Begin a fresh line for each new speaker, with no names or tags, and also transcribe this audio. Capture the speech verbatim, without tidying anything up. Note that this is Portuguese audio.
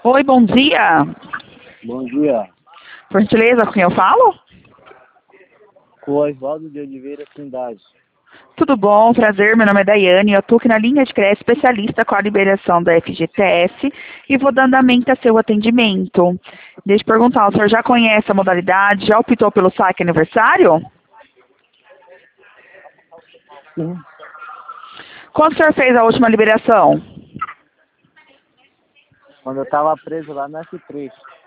Oi, bom dia.
Bom dia.
Por gentileza, com quem eu falo?
Com o Oswaldo de Oliveira Trindade.
Tudo bom, prazer, meu nome é Daiane, eu estou aqui na linha de crédito especialista com a liberação da F G T S e vou dar andamento a seu atendimento. Deixa eu perguntar, o senhor já conhece a modalidade, já optou pelo saque aniversário?
Sim.
Quando o senhor fez a última liberação?
Quando eu estava preso lá no F três.